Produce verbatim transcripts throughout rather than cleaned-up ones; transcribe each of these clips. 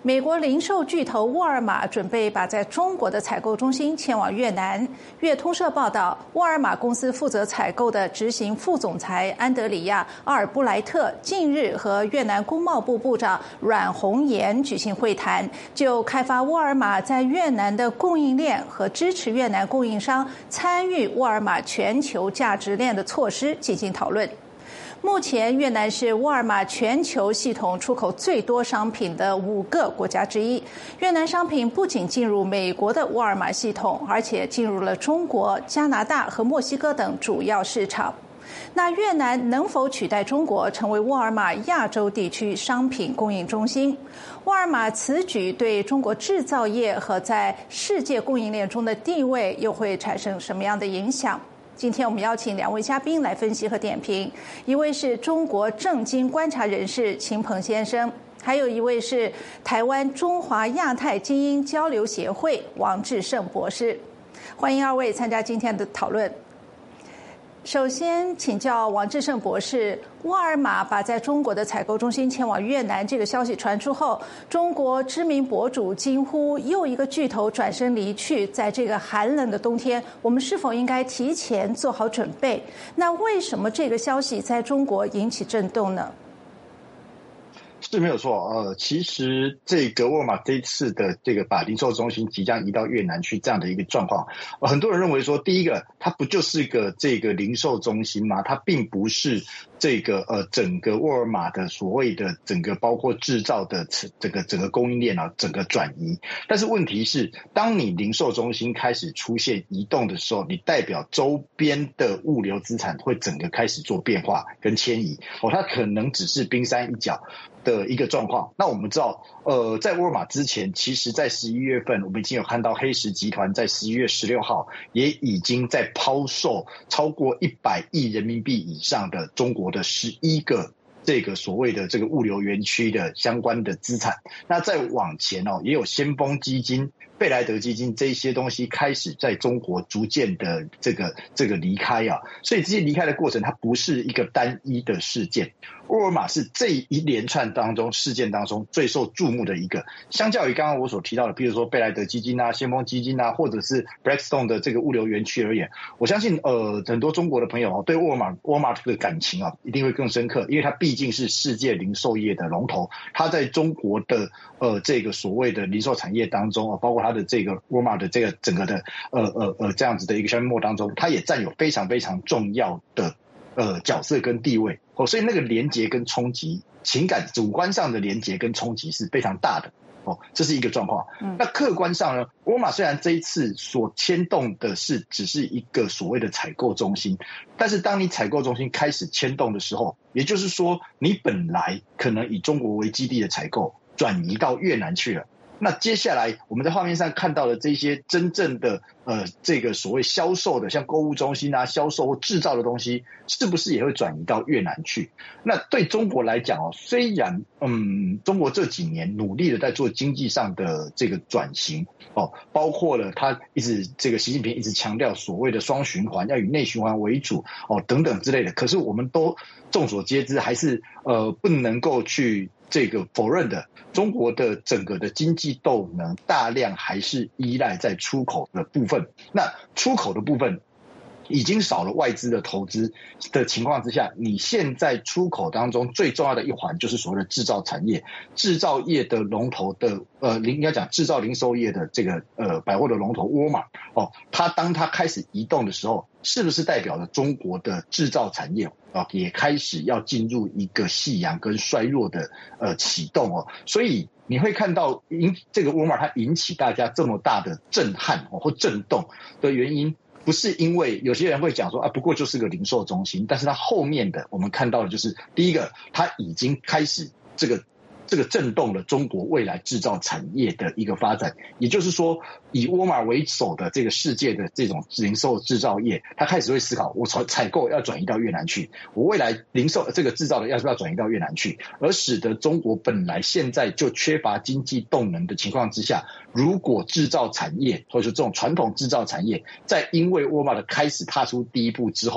美国零售巨头沃尔玛准备把在中国的采购中心迁往越南。越通社报道，沃尔玛公司负责采购的执行副总裁安德里亚·阿尔布莱特近日和越南工贸部部长阮红岩举行会谈，就开发沃尔玛在越南的供应链和支持越南供应商参与沃尔玛全球价值链的措施进行讨论。目前，越南是沃尔玛全球系统出口最多商品的五个国家之一。越南商品不仅进入美国的沃尔玛系统，而且进入了中国、加拿大和墨西哥等主要市场。那越南能否取代中国成为沃尔玛亚洲地区商品供应中心？沃尔玛此举对中国制造业和在世界供应链中的地位又会产生什么样的影响？今天我们邀请两位嘉宾来分析和点评，一位是中国政经观察人士秦鹏先生，还有一位是台湾中华亚太精英交流协会王志胜博士。欢迎二位参加今天的讨论。首先请教王志胜博士，沃尔玛把在中国的采购中心迁往越南这个消息传出后，中国知名博主惊呼又一个巨头转身离去，在这个寒冷的冬天，我们是否应该提前做好准备？那为什么这个消息在中国引起震动呢？ 是没有错，呃，其实这个沃尔玛这一次的这个把零售中心即将移到越南去这样的一个状况，呃、很多人认为说，第一个，它不就是个这个零售中心吗？它并不是这个呃整个沃尔玛的所谓的整个包括制造的这个整个供应链啊，整个转移。但是问题是，当你零售中心开始出现移动的时候，你代表周边的物流资产会整个开始做变化跟迁移，哦，它可能只是冰山一角的一个状况。那我们知道，呃，在沃尔玛之前，其实在十一月份，我们已经有看到黑石集团在十一月十六号也已经在抛售超过一百亿人民币以上的中国的十一个这个所谓的这个物流园区的相关的资产。那再往前哦，也有先锋基金、贝莱德基金这些东西开始在中国逐渐的这个这个离开啊，所以这些离开的过程它不是一个单一的事件。沃尔玛是这一连串当中事件当中最受注目的一个，相较于刚刚我所提到的，比如说贝莱德基金啊、先锋基金啊，或者是 Blackstone 的这个物流园区而言，我相信呃很多中国的朋友对沃尔玛沃尔玛的感情啊一定会更深刻，因为它毕竟是世界零售业的龙头，它在中国的呃这个所谓的零售产业当中啊，包括它的这个沃尔玛的这个整个的呃呃呃这样子的一个项目当中，它也占有非常非常重要的呃角色跟地位。哦，所以那个连结跟冲击，情感主观上的连结跟冲击是非常大的。哦，这是一个状况。嗯，那客观上呢，沃尔玛虽然这一次所牵动的是只是一个所谓的采购中心，但是当你采购中心开始牵动的时候，也就是说你本来可能以中国为基地的采购转移到越南去了。那接下来我们在画面上看到的这些真正的呃这个所谓销售的像购物中心啊、销售或制造的东西，是不是也会转移到越南去？那对中国来讲哦，虽然嗯中国这几年努力的在做经济上的这个转型哦，包括了他一直这个习近平一直强调所谓的双循环，要以内循环为主哦等等之类的，可是我们都众所皆知，还是呃不能够去这个否认的，中国的整个的经济动能大量还是依赖在出口的部分。那出口的部分已经少了外资的投资的情况之下，你现在出口当中最重要的一环就是所谓的制造产业，制造业的龙头的呃，应该讲制造零售业的这个呃百货的龙头沃尔玛哦，它当它开始移动的时候，是不是代表了中国的制造产业啊也开始要进入一个夕阳跟衰弱的呃启动哦？所以你会看到引这个沃尔玛它引起大家这么大的震撼哦或震动的原因。不是因为有些人会讲说啊，不过就是个零售中心，但是它后面的我们看到的就是第一个，它已经开始这个这个震动了中国未来制造产业的一个发展，也就是说，以沃尔玛为首的这个世界的这种零售制造业，它开始会思考，我从采购要转移到越南去，我未来零售这个制造的要不要转移到越南去，而使得中国本来现在就缺乏经济动能的情况之下，如果制造产业或者说这种传统制造产业，在因为沃尔玛的开始踏出第一步之后，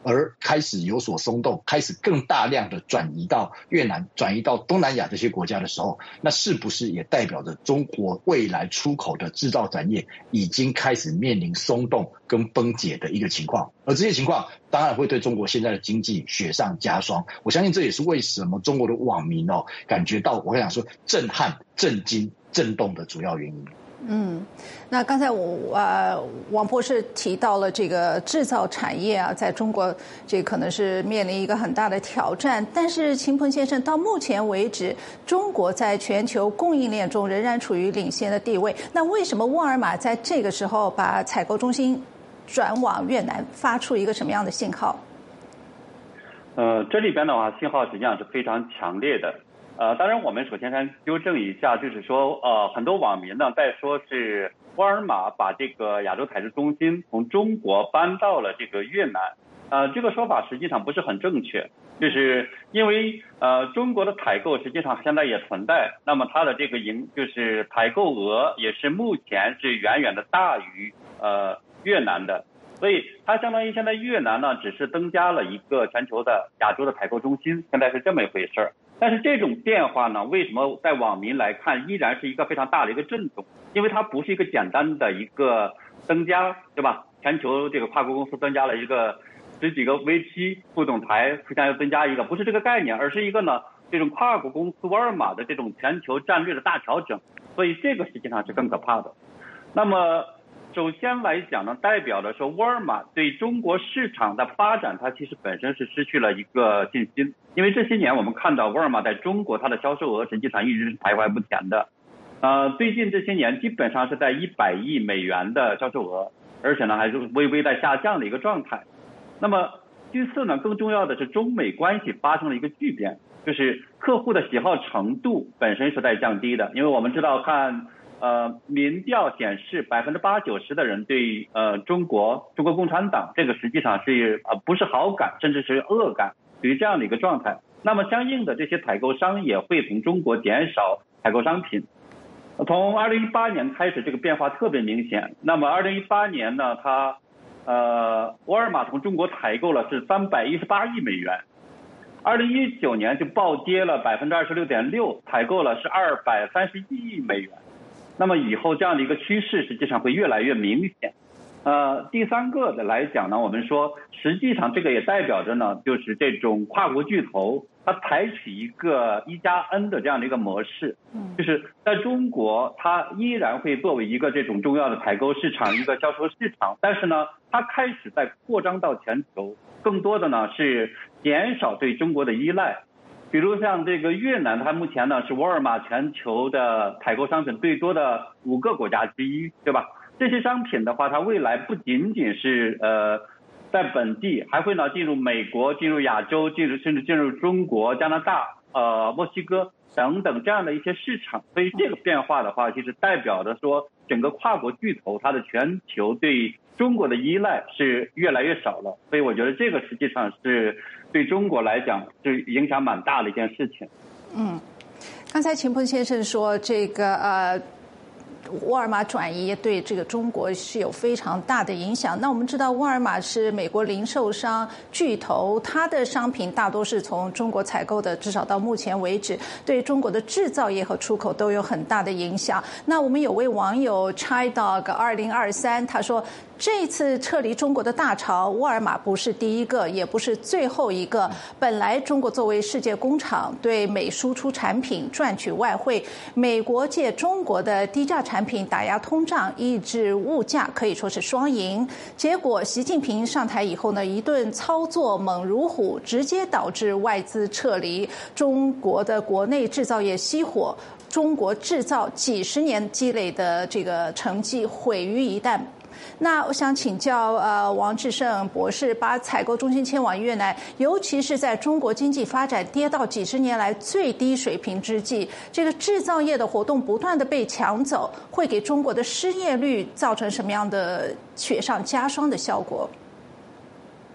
而开始有所松动，开始更大量的转移到越南、转移到东南亚这些国家的时候，那是不是也代表着中国未来出口的制造产业已经开始面临松动跟崩解的一个情况？而这些情况当然会对中国现在的经济雪上加霜。我相信这也是为什么中国的网民哦感觉到我跟你讲说震撼、震惊、震动的主要原因。 嗯，那刚才我呃王博士提到了这个制造产业啊，在中国这可能是面临一个很大的挑战。但是秦鹏先生，到目前为止，中国在全球供应链中仍然处于领先的地位。那为什么沃尔玛在这个时候把采购中心转往越南，发出一个什么样的信号？ 呃，这里边的话，信号实际上是非常强烈的。呃，当然，我们首先先纠正一下，就是说，呃，很多网民呢在说是沃尔玛把这个亚洲采购中心从中国搬到了这个越南，呃，这个说法实际上不是很正确，就是因为呃中国的采购实际上现在也存在，那么它的这个营就是采购额也是目前是远远的大于呃越南的。所以它相当于现在越南呢只是增加了一个全球的亚洲的采购中心，现在是这么一回事儿。但是这种变化呢，为什么在网民来看依然是一个非常大的一个震动？因为它不是一个简单的一个增加，对吧？全球这个跨国公司增加了一个十几个 V P 副总裁，互相又增加一个，不是这个概念，而是一个呢这种跨国公司沃尔玛的这种全球战略的大调整。所以这个实际上是更可怕的。那么首先来讲呢，代表的说沃尔玛对中国市场的发展，它其实本身是失去了一个信心。因为这些年我们看到沃尔玛在中国它的销售额实际上一直是徘徊不前的，呃，最近这些年基本上是在一百亿美元的销售额，而且呢还是微微在下降的一个状态。那么其次呢，更重要的是中美关系发生了一个巨变，就是客户的喜好程度本身是在降低的。因为我们知道看呃，民调显示百分之八九十的人对呃中国中国共产党这个实际上是呃不是好感，甚至是恶感，对于这样的一个状态。那么相应的这些采购商也会从中国减少采购商品。从二零一八年开始，这个变化特别明显。那么二零一八年呢，它呃沃尔玛从中国采购了是三百一十八亿美元。二零一九年就暴跌了百分之二十六点六，采购了是二百三十一亿美元。那么以后这样的一个趋势实际上会越来越明显。呃，第三个的来讲呢，我们说实际上这个也代表着呢，就是这种跨国巨头它采取一个一加 N 的这样的一个模式，就是在中国它依然会作为一个这种重要的采购市场，一个销售市场，但是呢它开始在扩张到全球，更多的呢是减少对中国的依赖。比如像这个越南，它目前呢是沃尔玛全球的采购商品最多的五个国家之一，对吧？这些商品的话，它未来不仅仅是呃在本地，还会呢进入美国、进入亚洲、进入甚至进入中国、加拿大、呃墨西哥等等这样的一些市场。所以这个变化的话，其实代表着说整个跨国巨头它的全球对中国的依赖是越来越少了。所以我觉得这个实际上是对中国来讲是影响蛮大的一件事情。 嗯，刚才秦鹏先生说这个呃。沃尔玛转移对这个中国是有非常大的影响。那我们知道沃尔玛是美国零售商巨头，它的商品大多是从中国采购的，至少到目前为止对中国的制造业和出口都有很大的影响。那我们有位网友 ChiDog 二零二三，他说这次撤离中国的大潮，沃尔玛不是第一个，也不是最后一个。本来中国作为世界工厂，对美输出产品赚取外汇，美国借中国的低价产品打压通胀，抑制物价，可以说是双赢。结果习近平上台以后呢，一顿操作猛如虎，直接导致外资撤离，中国的国内制造业熄火，中国制造几十年积累的这个成绩毁于一旦。那我想请教呃王志胜博士，把采购中心迁往越南，尤其是在中国经济发展跌到几十年来最低水平之际，这个制造业的活动不断的被抢走，会给中国的失业率造成什么样的雪上加霜的效果？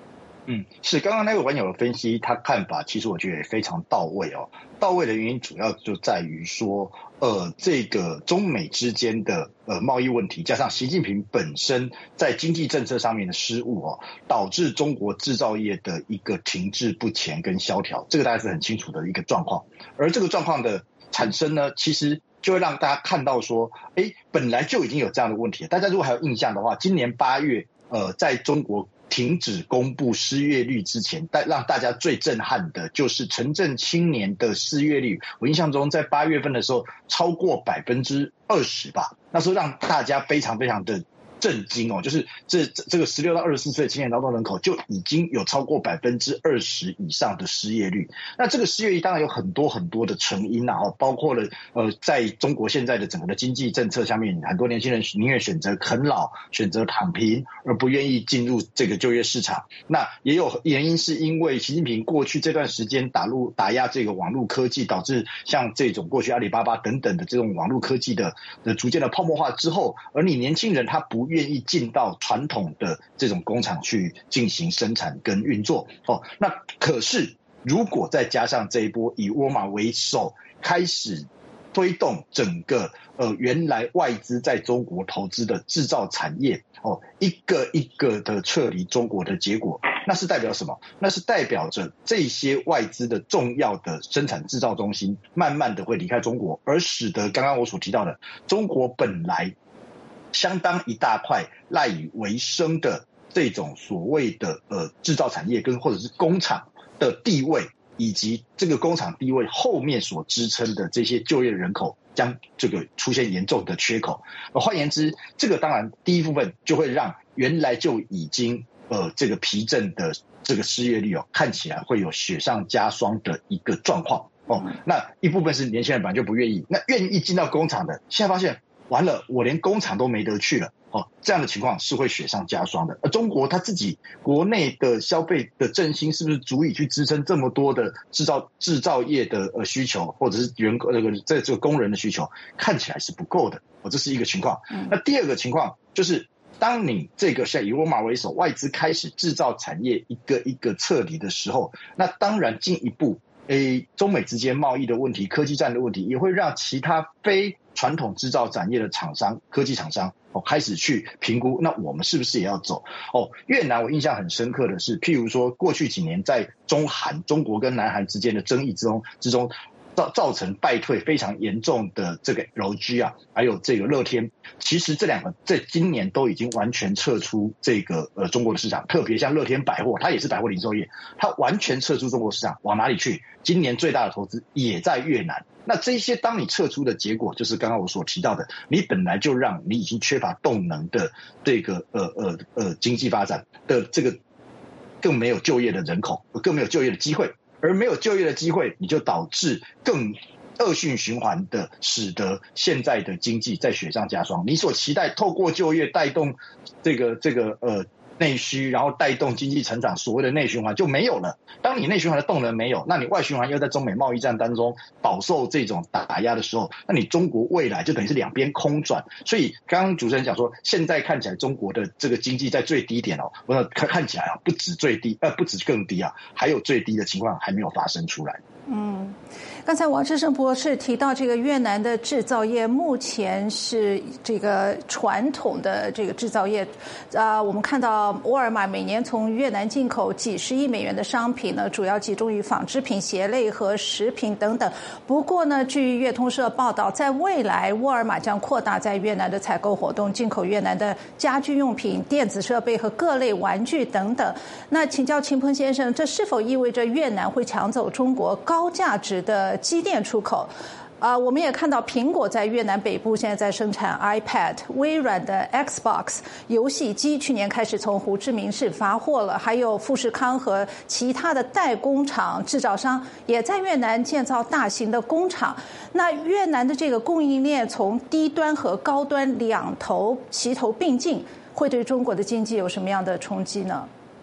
嗯，是刚刚那位网友的分析，他看法其实我觉得也非常到位哦。到位的原因主要就在于说，呃，这个中美之间的呃贸易问题，加上习近平本身在经济政策上面的失误哦，导致中国制造业的一个停滞不前跟萧条，这个大家是很清楚的一个状况。而这个状况的产生呢，其实就会让大家看到说，哎，本来就已经有这样的问题了。大家如果还有印象的话，今年八月，呃，在中国停止公布失业率之前，但让大家最震撼的就是城镇青年的失业率。我印象中在八月份的时候超过百分之二十吧，那时候让大家非常非常的震惊哦，就是这这个十六到二十四岁的青年劳动人口就已经有超过百分之二十以上的失业率。那这个失业率当然有很多很多的成因啊，哦，包括了呃，在中国现在的整个的经济政策下面，很多年轻人宁愿选择啃老、选择躺平，而不愿意进入这个就业市场。那也有原因是因为习近平过去这段时间打入打压这个网络科技，导致像这种过去阿里巴巴等等的这种网络科技的的逐渐的泡沫化之后，而你年轻人他不愿意进到传统的这种工厂去进行生产跟运作哦。那可是如果再加上这一波以沃尔玛为首开始推动整个呃原来外资在中国投资的制造产业哦，一个一个的撤离中国的结果，那是代表什么？那是代表着这些外资的重要的生产制造中心慢慢的会离开中国，而使得刚刚我所提到的中国本来相当一大块赖以为生的这种所谓的呃制造产业跟或者是工厂的地位，以及这个工厂地位后面所支撑的这些就业人口将这个出现严重的缺口。呃，换言之，这个当然第一部分就会让原来就已经呃这个疲振的这个失业率哦，看起来会有雪上加霜的一个状况哦。那一部分是年轻人本来就不愿意，那愿意进到工厂的，现在发现完了，我连工厂都没得去了。哦，这样的情况是会雪上加霜的。而中国它自己国内的消费的振兴是不是足以去支撑这么多的制造制造业的呃需求，或者是员工那个这这个工人的需求，看起来是不够的。哦，这是一个情况。那第二个情况就是，当你这个像以沃尔玛为首，外资开始制造产业一个一个撤离的时候，那当然进一步，诶，中美之间贸易的问题、科技战的问题，也会让其他非传统制造产业的厂商、科技厂商哦开始去评估，那我们是不是也要走？哦，越南我印象很深刻的是，譬如说过去几年在中韩、中国跟南韩之间的争议之中之中。造造成败退非常严重的这个 L G 啊，还有这个乐天，其实这两个在今年都已经完全撤出这个呃中国的市场，特别像乐天百货，它也是百货零售业，它完全撤出中国市场，往哪里去？今年最大的投资也在越南。那这些当你撤出的结果，就是刚刚我所提到的，你本来就让你已经缺乏动能的这个呃呃呃经济发展的这个更没有就业的人口，更没有就业的机会。而没有就业的机会，你就导致更恶性循环的，使得现在的经济在雪上加霜。你所期待透过就业带动这个这个呃内需，然后带动经济成长，所谓的内循环就没有了。当你内循环的动能没有，那你外循环又在中美贸易战当中饱受这种打压的时候，那你中国未来就等于是两边空转。所以刚刚主持人讲说，现在看起来中国的这个经济在最低点哦，我看看起来啊，不止最低，呃，不止更低啊，还有最低的情况还没有发生出来。 嗯，刚才王志胜博士提到，这个越南的制造业目前是这个传统的这个制造业，啊，我们看到沃尔玛每年从越南进口几十亿美元的商品呢，主要集中于纺织品、鞋类和食品等等。不过呢，据越通社报道，在未来沃尔玛将扩大在越南的采购活动，进口越南的家居用品、电子设备和各类玩具等等。那请教秦鹏先生，这是否意味着越南会抢走中国高高价值的机电出口？啊、呃，我们也看到苹果在越南北部现在在生产 iPad， 微软的 Xbox 游戏机去年开始从胡志明市发货了，还有富士康和其他的代工厂制造商也在越南建造大型的工厂。那越南的这个供应链从低端和高端两头齐头并进，会对中国的经济有什么样的冲击呢？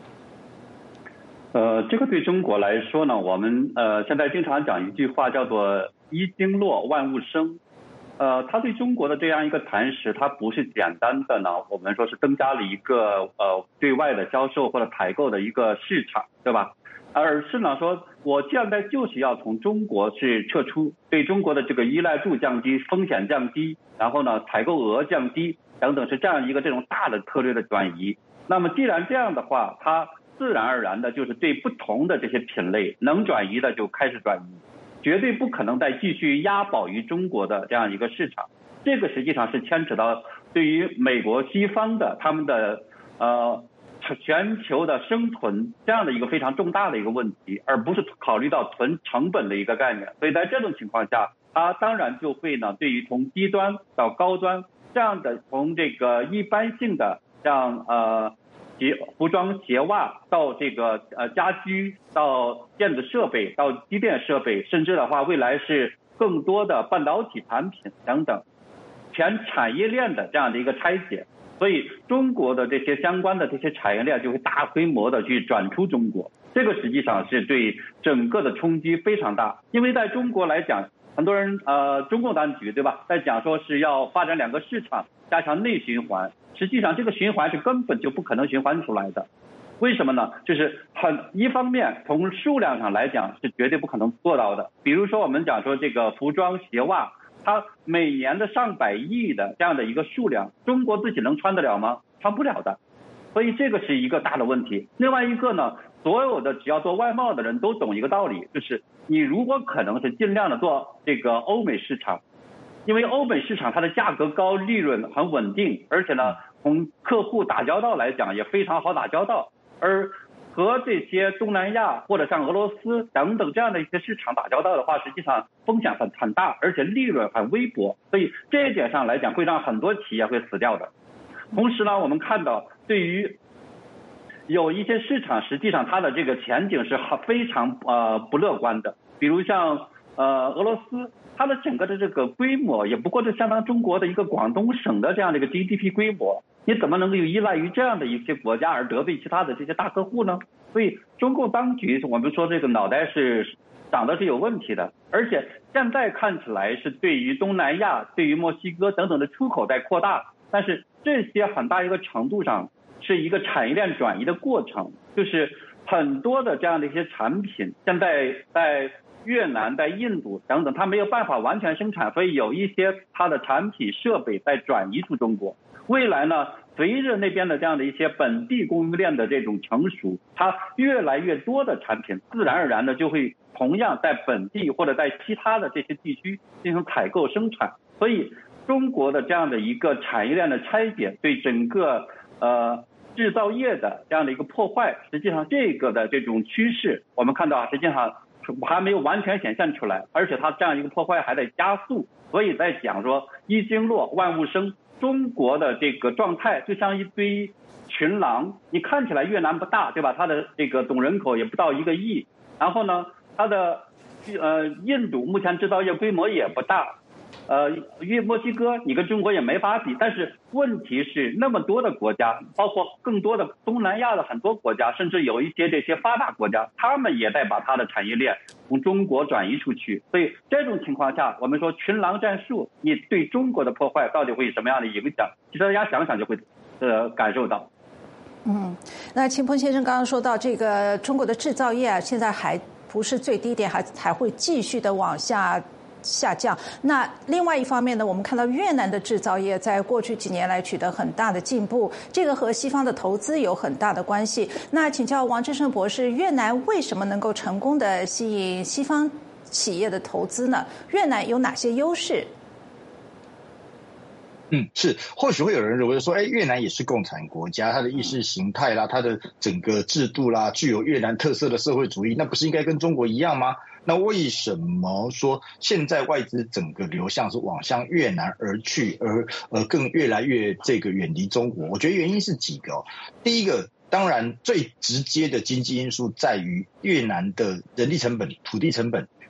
呃，这个对中国来说呢，我们呃现在经常讲一句话叫做一经落万物生。 呃，他对中国的这样一个蚕食，它不是简单的呢，我们说是增加了一个呃对外的销售或者采购的一个市场，对吧？而是呢说，我现在就是要从中国是撤出，对中国的这个依赖度降低，风险降低，然后呢采购额降低等等，是这样一个这种大的策略的转移。那么既然这样的话，它自然而然的就是对不同的这些品类能转移的就开始转移。绝对不可能再继续押宝于中国的这样一个市场，这个实际上是牵扯到对于美国西方的他们的呃全球的生存这样的一个非常重大的一个问题，而不是考虑到存成本的一个概念。所以在这种情况下，它当然就会呢，对于从低端到高端这样的，从这个一般性的像呃。鞋服装鞋袜到这个呃家居到电子设备到机电设备，甚至的话未来是更多的半导体产品等等，全产业链的这样的一个拆解。所以中国的这些相关的这些产业链就会大规模的去转出中国，这个实际上是对整个的冲击非常大。因为在中国来讲，很多人呃中共当局对吧，在讲说是要发展两个市场，加强内循环。实际上这个循环是根本就不可能循环出来的。为什么呢？就是很一方面从数量上来讲是绝对不可能做到的。比如说我们讲说这个服装鞋袜，它每年的上百亿的这样的一个数量，中国自己能穿得了吗？穿不了的。所以这个是一个大的问题。另外一个呢，所有的只要做外贸的人都懂一个道理，就是你如果可能是尽量的做这个欧美市场，因为欧美市场它的价格高，利润很稳定，而且呢从客户打交道来讲也非常好打交道，而和这些东南亚或者像俄罗斯等等这样的一些市场打交道的话，实际上风险很很大，而且利润很微薄，所以这一点上来讲会让很多企业会死掉的。同时呢，我们看到对于有一些市场实际上它的这个前景是非常呃不乐观的，比如像呃俄罗斯，它的整个的这个规模也不过是相当中国的一个广东省的这样的一个 G D P 规模，你怎么能够依赖于这样的一些国家而得罪其他的这些大客户呢？所以中共当局我们说这个脑袋是长得是有问题的，而且现在看起来是对于东南亚、对于墨西哥等等的出口在扩大，但是这些很大一个程度上是一个产业链转移的过程，就是很多的这样的一些产品现在在越南、在印度等等，它没有办法完全生产，所以有一些它的产品设备在转移出中国。未来呢，随着那边的这样的一些本地供应链的这种成熟，它越来越多的产品自然而然的就会同样在本地或者在其他的这些地区进行采购生产。所以中国的这样的一个产业链的拆解，对整个呃制造业的这样的一个破坏，实际上这个的这种趋势我们看到实际上还没有完全显现出来，而且它这样一个破坏还在加速。所以在讲说一经落万物生，中国的这个状态就像一堆群狼，你看起来越南不大对吧，它的这个总人口也不到一个亿，然后呢它的呃印度目前制造业规模也不大，呃，因为墨西哥你跟中国也没法比，但是问题是那么多的国家，包括更多的东南亚的很多国家，甚至有一些这些发达国家，他们也在把它的产业链从中国转移出去。所以这种情况下，我们说群狼战术，你对中国的破坏到底会有什么样的影响？其实大家想想就会呃感受到。 嗯，那秦鹏先生刚刚说到这个中国的制造业啊，现在还不是最低点，还还会继续的往下下降。那另外一方面呢，我们看到越南的制造业在过去几年来取得很大的进步，这个和西方的投资有很大的关系。那请教王智盛博士，越南为什么能够成功的吸引西方企业的投资呢？越南有哪些优势？ 嗯，是，或许会有人认为说，哎，越南也是共产国家，它的意识形态啦，它的整个制度啦，具有越南特色的社会主义，那不是应该跟中国一样吗？那为什么说现在外资整个流向是往向越南而去，而呃更越来越这个远离中国？我觉得原因是几个哦。第一个，当然最直接的经济因素在于越南的人力成本、土地成本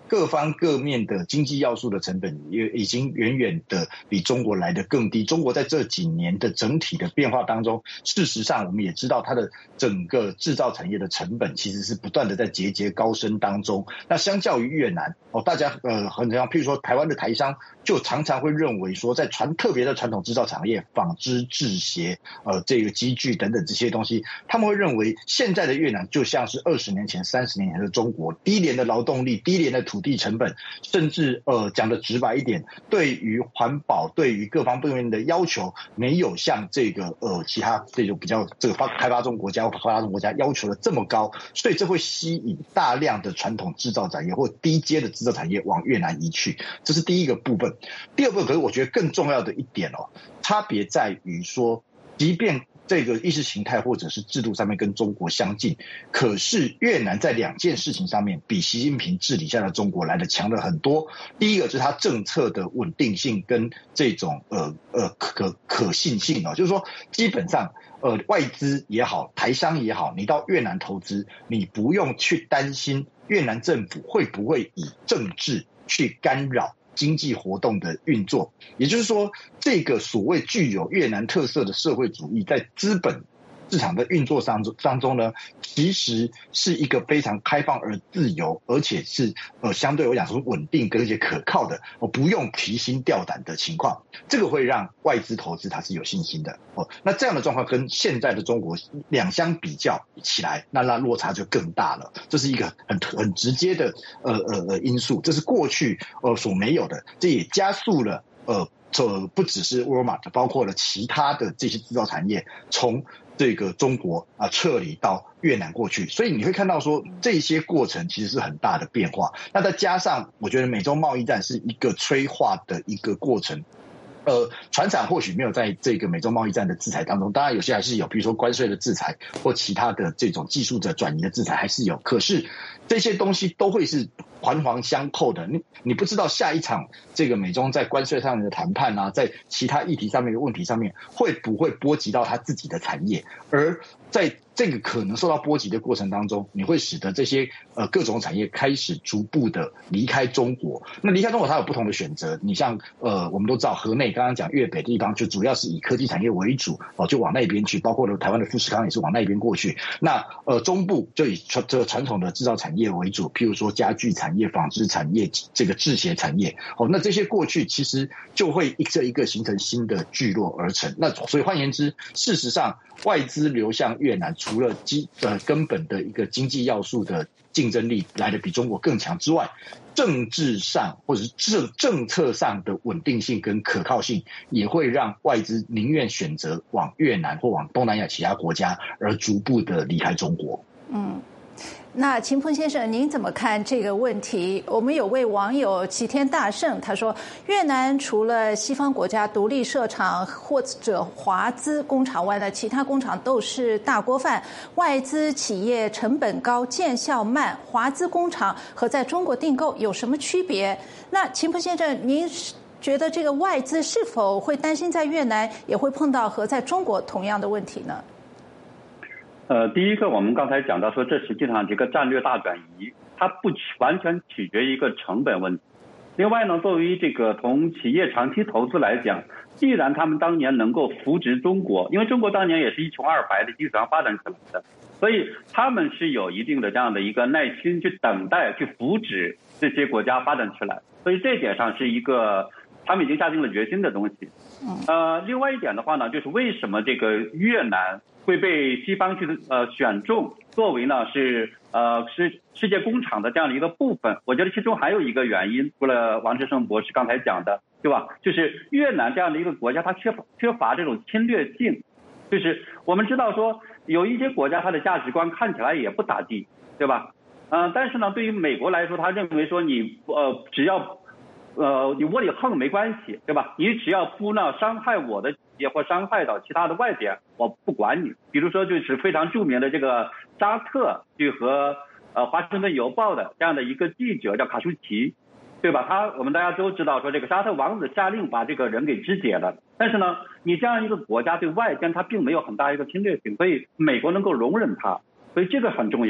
各方各面的经济要素的成本也已经远远的比中国来得更低。中国在这几年的整体的变化当中，事实上我们也知道它的整个制造产业的成本其实是不断的在节节高升当中。那相较于越南哦，大家呃很常，譬如说台湾的台商就常常会认为说，在传特别的传统制造产业，纺织、制鞋、呃这个机具等等这些东西，他们会认为现在的越南就像是二十年前、三十年前的中国，低廉的劳动力、低廉的土地成本，甚至呃讲的直白一点，对于环保、对于各方面的要求，没有像这个呃其他这种比较这个发开发中国家或发达中国家要求的这么高，所以这会吸引大量的传统制造产业或低阶的制造产业往越南移去，这是第一个部分。第二部分，可是我觉得更重要的一点哦，差别在于说，即便这个意识形态或者是制度上面跟中国相近，可是越南在两件事情上面比习近平治理下的中国来的强了很多。第一个是它政策的稳定性跟这种呃呃可可信性哦，就是说基本上呃外资也好，台商也好，你到越南投资，你不用去担心越南政府会不会以政治去干扰经济活动的运作。也就是说，这个所谓具有越南特色的社会主义在资本市场的运作当中当中呢，其实是一个非常开放而自由，而且是呃相对我讲说稳定跟一些可靠的，哦不用提心吊胆的情况，这个会让外资投资它是有信心的哦。那这样的状况跟现在的中国两相比较起来，那那落差就更大了。这是一个很很直接的呃呃呃因素，这是过去呃所没有的，这也加速了呃。这不只是沃尔玛，包括了其他的这些制造产业从这个中国啊撤离到越南过去，所以你会看到说这些过程其实是很大的变化。那再加上我觉得美中贸易战是一个催化的一个过程。呃，传产或许没有在这个美中贸易战的制裁当中，当然有些还是有，比如说关税的制裁或其他的这种技术的转移的制裁还是有，可是这些东西都会是环环相扣的。你你不知道下一场这个美中在关税上面的谈判啊，在其他议题上面的问题上面会不会波及到他自己的产业，而在这个可能受到波及的过程当中，你会使得这些呃各种产业开始逐步的离开中国。那离开中国它有不同的选择，你像呃我们都知道河内刚刚讲粤北地方就主要是以科技产业为主哦，就往那边去，包括了台湾的富士康也是往那边过去。那呃中部就以传这个传统的制造产业为主，譬如说家具产业、纺织产业、这个制鞋产业哦，那这些过去其实就会一个一个形成新的聚落而成。那所以换言之，事实上外资流向越南，除了基呃根本的一个经济要素的竞争力来得比中国更强之外，政治上或者是政政策上的稳定性跟可靠性，也会让外资宁愿选择往越南或往东南亚其他国家，而逐步的离开中国。 嗯。那秦鹏先生，您怎么看这个问题？我们有位网友齐天大圣，他说，越南除了西方国家独立设厂或者华资工厂外的其他工厂都是大锅饭，外资企业成本高、见效慢，华资工厂和在中国订购有什么区别？那秦鹏先生，您觉得这个外资是否会担心在越南也会碰到和在中国同样的问题呢？ 呃，第一个，我们刚才讲到说，这实际上这个战略大转移，它不完全取决于一个成本问题。另外呢，作为这个从企业长期投资来讲，既然他们当年能够扶植中国，因为中国当年也是一穷二白的基础上发展起来的，所以他们是有一定的这样的一个耐心去等待、去扶植这些国家发展起来。所以这一点上是一个他们已经下定了决心的东西。呃，另外一点的话呢，就是为什么这个越南会被西方去呃选中作为呢是呃是世界工厂的这样的一个部分？我觉得其中还有一个原因，除了王志胜博士刚才讲的，对吧？就是越南这样的一个国家，它缺乏缺乏这种侵略性。就是我们知道说，有一些国家它的价值观看起来也不咋地，对吧？嗯、呃，但是呢，对于美国来说，他认为说你呃只要呃你窝里横没关系，对吧？你只要不呢伤害我的企业或伤害到其他的外边，我不管你。比如说就是非常著名的这个沙特去和呃华盛顿邮报的这样的一个记者叫卡舒奇，对吧？他我们大家都知道说这个沙特王子下令把这个人给肢解了，但是呢，你这样一个国家对外间它并没有很大一个侵略性，所以美国能够容忍它，所以这个很重要。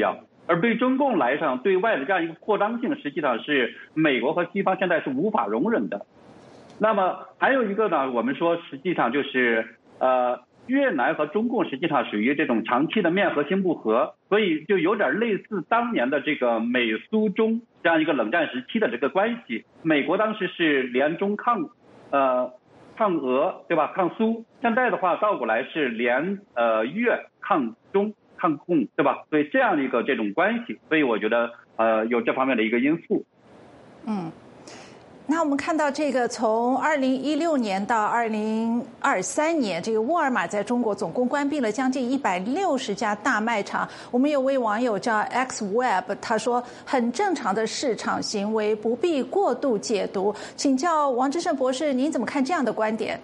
而对中共来上对外的这样一个扩张性，实际上是美国和西方现在是无法容忍的。那么还有一个呢，我们说实际上就是呃越南和中共实际上属于这种长期的面和心不和，所以就有点类似当年的这个美苏中这样一个冷战时期的这个关系。美国当时是联中抗呃抗俄，对吧？抗苏，现在的话倒过来是联呃越抗中抗共，对吧？所以这样的一个这种关系，所以我觉得呃有这方面的一个因素。 嗯。那我们看到这个从二零一六年到二零二三年，这个沃尔玛在中国总共关闭了将近一百六十家大卖场。我们有位网友叫 X Web， 他说很正常的市场行为，不必过度解读。请教王之胜博士，您怎么看这样的观点？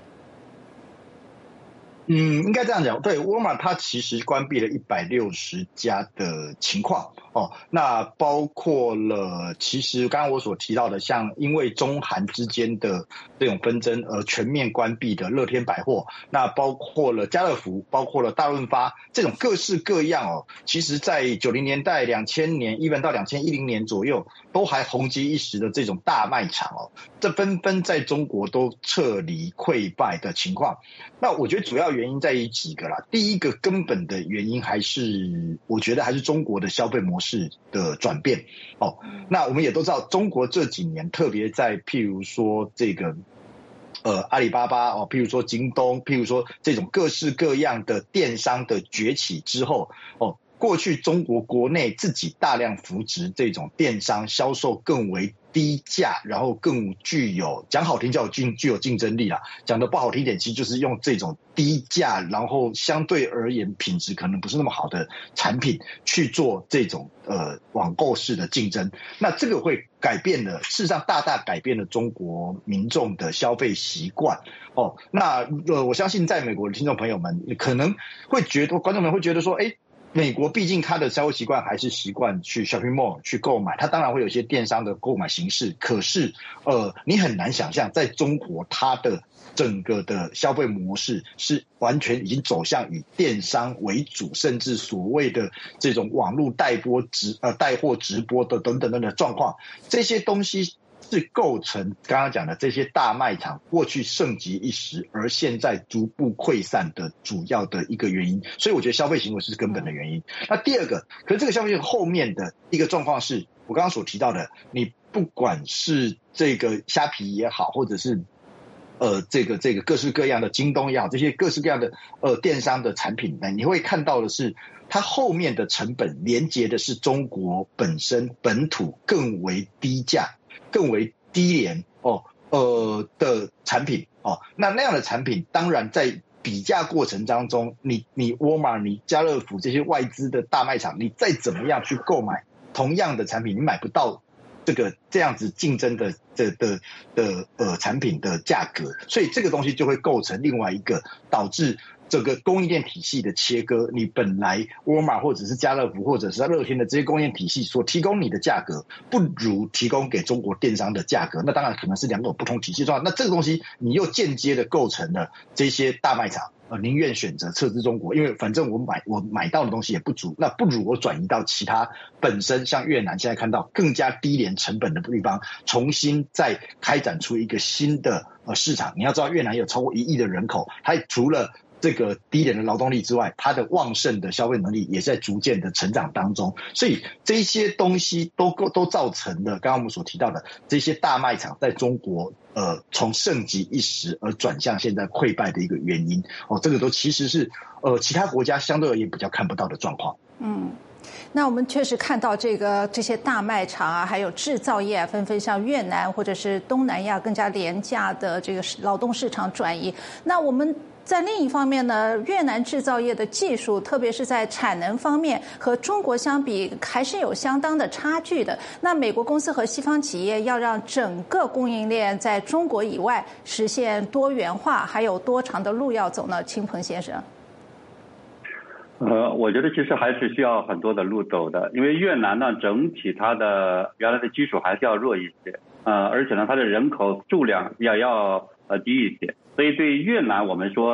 嗯，应该这样讲，对，沃尔玛它其实关闭了一百六十家的情况哦，那包括了其实刚刚我所提到的，像因为中韩之间的这种纷争而全面关闭的乐天百货，那包括了家乐福，包括了大润发，这种各式各样哦，其实在九零年代、两千年，even到两千一零年左右，都还红极一时的这种大卖场哦，这纷纷在中国都撤离溃败的情况。那我觉得主要原因在于几个啦，第一个根本的原因还是我觉得还是中国的消费模式的转变哦。那我们也都知道，中国这几年特别在譬如说这个呃阿里巴巴哦，譬如说京东，譬如说这种各式各样的电商的崛起之后哦。过去中国国内自己大量扶植这种电商销售更为低价，然后更具有讲好听叫具具有竞争力啦，讲的不好听点，其实就是用这种低价，然后相对而言品质可能不是那么好的产品去做这种呃网购式的竞争。那这个会改变了，事实上大大改变了中国民众的消费习惯哦。那呃，我相信在美国的听众朋友们可能会觉得，观众们会觉得说，哎。美国毕竟它的消费习惯还是习惯去 shopping mall 去购买，它当然会有一些电商的购买形式，可是呃，你很难想象在中国它的整个的消费模式是完全已经走向以电商为主，甚至所谓的这种网络带播直呃带货直播的等等等的状况，这些东西。是构成刚刚讲的这些大卖场过去盛极一时，而现在逐步溃散的主要的一个原因。所以我觉得消费行为是根本的原因。那第二个，可是这个消费行为后面的一个状况是我刚刚所提到的，你不管是这个虾皮也好，或者是呃这个这个各式各样的京东也好，这些各式各样的呃电商的产品呢，你会看到的是它后面的成本连接的是中国本身本土更为低价。更为低廉哦呃的产品哦，那那样的产品当然在比价过程当中，你你沃尔玛、你家乐福这些外资的大卖场，你再怎么样去购买同样的产品，你买不到这个这样子竞争的的的的呃产品的价格，所以这个东西就会构成另外一个导致。这个供应链体系的切割，你本来沃尔玛或者是家乐福或者是乐天的这些供应链体系所提供你的价格，不如提供给中国电商的价格，那当然可能是两种不同体系状况。那这个东西你又间接的构成了这些大卖场呃宁愿选择撤资中国，因为反正我买我买到的东西也不足，那不如我转移到其他本身像越南现在看到更加低廉成本的地方，重新再开展出一个新的呃市场。你要知道越南有超过一亿的人口，它除了这个低廉的劳动力之外，它的旺盛的消费能力也在逐渐的成长当中，所以这些东西都都造成了刚刚我们所提到的这些大卖场在中国呃从盛极一时而转向现在溃败的一个原因哦，这个都其实是呃其他国家相对而言比较看不到的状况。 嗯。那我们确实看到这个这些大卖场啊，还有制造业啊，纷纷向越南或者是东南亚更加廉价的这个劳动市场转移。那我们在另一方面呢，越南制造业的技术，特别是在产能方面，和中国相比还是有相当的差距的。那美国公司和西方企业要让整个供应链在中国以外实现多元化，还有多长的路要走呢？清鹏先生。 呃，我觉得其实还是需要很多的路走的，因为越南呢整体它的原来的基础还是要弱一些，呃，而且呢它的人口数量也要呃低一些，所以对越南我们说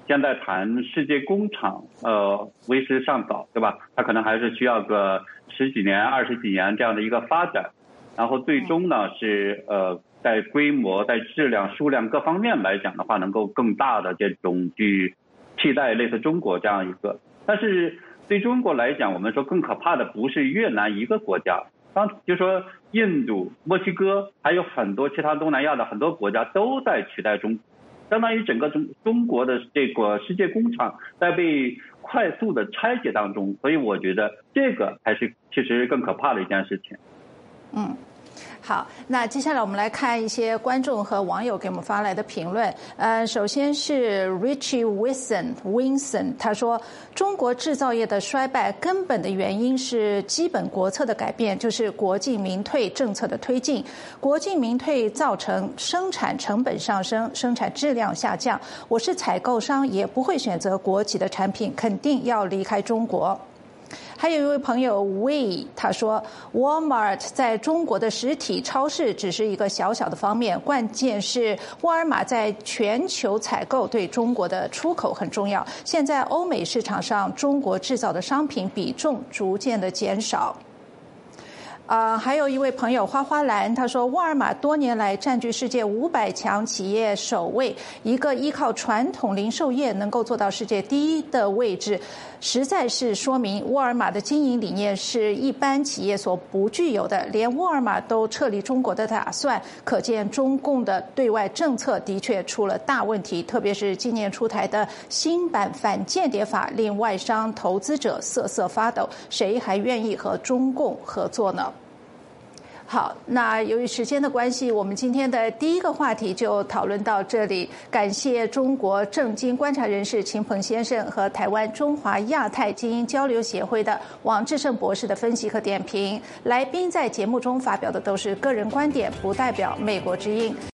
现在谈世界工厂，呃，为时尚早，对吧？它可能还是需要个十几年、二十几年这样的一个发展，然后最终呢是呃，在规模、在质量、数量各方面来讲的话，能够更大的这种去替代类似中国这样一个。但是对中国来讲，我们说更可怕的不是越南一个国家，当就说印度、墨西哥，还有很多其他东南亚的很多国家都在取代中国。相当于整个中中国的这个世界工厂在被快速的拆解当中，所以我觉得这个还是其实更可怕的一件事情。 嗯。好，那接下来我们来看一些观众和网友给我们发来的评论。呃，首先是 Richie Wilson Wilson， 他说，中国制造业的衰败根本的原因是基本国策的改变，就是国进民退政策的推进。国进民退造成生产成本上升，生产质量下降。我是采购商，也不会选择国企的产品，肯定要离开中国。还有一位朋友 Wei， 他说 Walmart 在中国的实体超市只是一个小小的方面，关键是沃尔玛在全球采购对中国的出口很重要。现在欧美市场上中国制造的商品比重逐渐的减少。呃，还有一位朋友花花兰，他说沃尔玛多年来占据世界五百强企业首位，一个依靠传统零售业能够做到世界第一的位置，实在是说明沃尔玛的经营理念是一般企业所不具有的，连沃尔玛都撤离中国的打算，可见中共的对外政策的确出了大问题，特别是今年出台的新版反间谍法，令外商投资者瑟瑟发抖，谁还愿意和中共合作呢？好，那由于时间的关系，我们今天的第一个话题就讨论到这里。感谢中国政经观察人士秦鹏先生和台湾中华亚太精英交流协会的王志胜博士的分析和点评。来宾在节目中发表的都是个人观点，不代表美国之音。